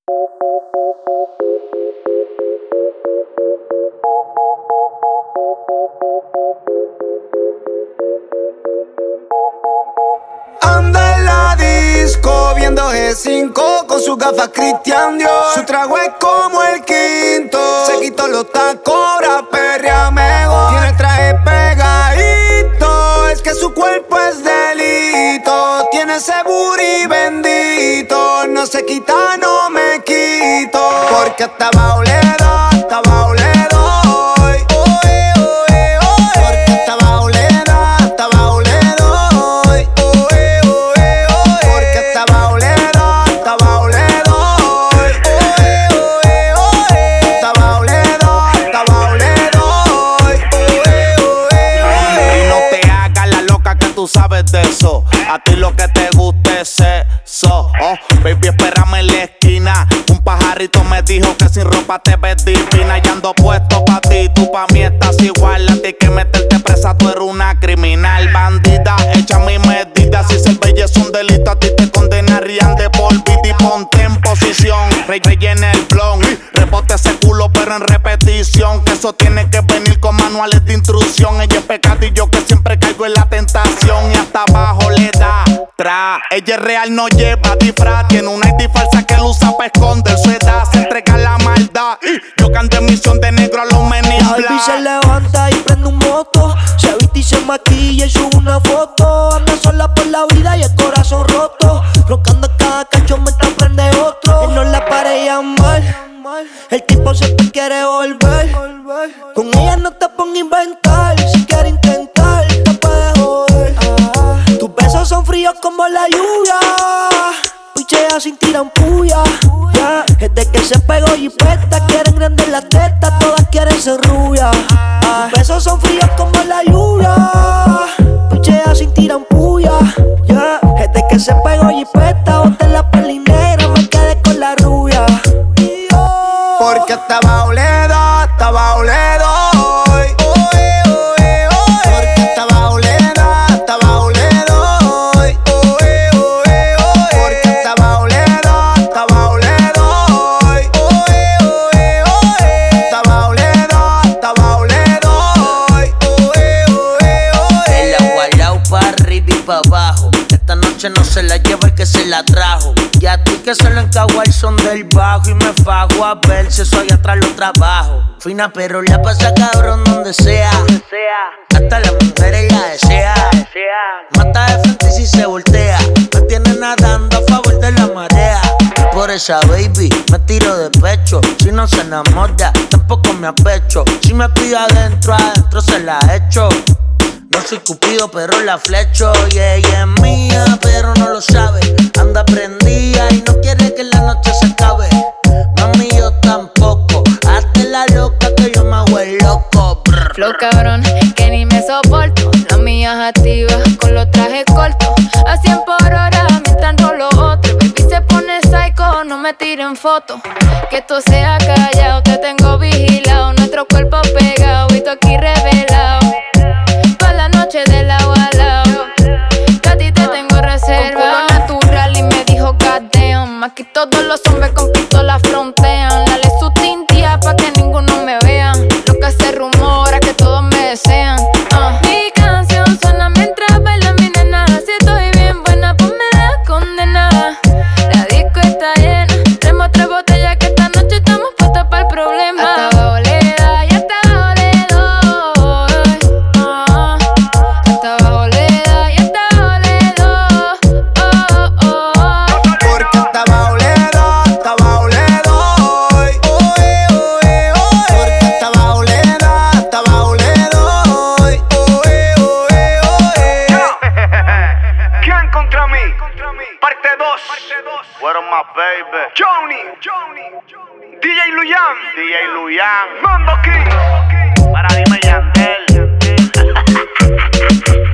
Anda en la disco viendo G5 con sus gafas Christian Dior. Su trago es como el quinto. Se quitó los tacos, ahora perrea mejor. Tiene el traje pegadito. Es que su cuerpo es delito. Tiene ese booty bendito. No se quita, no me quito. Porque hasta abajo le da, hasta abajo le doy. Porque hasta abajo le da, hasta abajo le doy. Porque hasta abajo le da, hasta abajo le doy. Hasta abajo le da, hasta abajo le doy. Y no te hagas la loca que tú sabes de eso. A ti lo que te gusta es eso. Oh, baby, espérame en la esquina. Un pajarito me dijo que sin ropa te ves divina. Y ando puesto pa' ti, tú pa' mí estás igual. A ti que meterte presa, tú eres una criminal bandida. Echa mi medida, si ser bella es un delito, a ti te condenarían de por vida. Y ponte en posición, rellena el blon. Rebote ese culo pero en repetición. Que eso tiene que venir con manuales de instrucción. Ella es pecadillo que siempre caigo en la tentación. Y hasta abajo le da tra. Ella es real, no lleva disfraz. Tiene una ID falsa que él usa pa' esconder su edad. Se entrega la maldad. Yo canto en misión de negro a los menis La baby se levanta y prende un moto. Se viste y se maquilla y sube una foto. Anda sola por la vida y el corazón roto. Roncando cada cacho mientras prende otro. Él no la para llamar. El tipo se te quiere volver. Con ella no te pongas a inventar. Si quieres intentar, te puedes joder. Tus besos son fríos como la lluvia. Pichea sin tirar puya. Desde que se pegó y pesta, quieren grandes las tetas, todas quieren ser rubias. Tus besos son fríos como la lluvia. Pichea sin tirar puya. Desde que se pegó y pesta, boté la peli negra, me quedé con la rubia. Porque hasta abajo le da, hasta abajo le doy. Porque hasta abajo le da, hasta abajo le doy. Porque hasta abajo le da, hasta abajo le doy. Hasta abajo le da, hasta abajo le doy. El agua al lado pa' arriba y pa' abajo. Esta noche no se la lleva el que se la trajo. Y a ti que se lo encagua el son del bajo. Y me fajo a ver si eso allá atrás lo trabajo. Fina pero la pasa cabrón donde sea. Hasta las mujeres la desea. Mata de frente si se voltea. Me tiene nadando a favor de la marea. Y por esa baby me tiro de pecho. Si no se enamora tampoco me apecho. Si me pide adentro, adentro se la echo. No soy cupido, pero la flecho. Y ella es mía, pero no lo sabe. Anda prendida y no quiere que la noche se acabe. Mami, yo tampoco. Hazte la loca que yo me hago el loco. Brr. Flow cabrón, que ni me soporto. La mía es activa, con los trajes cortos. A 100 por hora, mientras rolo otro. Baby se pone psycho, no me tiren fotos. Que esto sea callado, te tengo vigilado. Nuestro cuerpo pegado y tú aquí revelado. De lado a lado, que a ti te tengo reserva. Con culo natural y me dijo goddamn. Aquí todos los hombres con pistola frontean. Dale su tintia pa' que ninguno me vea. Lo que se rumora que todos me desean. Mi canción suena mientras baila mi nena. Si estoy bien buena, pues me da condena. La disco está llena, tenemos 3 botellas que esta noche estamos puestas para el problema. Hasta abajo le da y hasta abajo le doy. Hasta abajo le da y hasta abajo le doy. Porque hasta abajo le da, hasta abajo le doy. Porque hasta abajo le da, hasta abajo le doy. ¿Quién contra mí? Parte 2. Fueron más baby. Johnny. DJ Luyan. DJ Luyan. Mambo King. Para dime Yandel.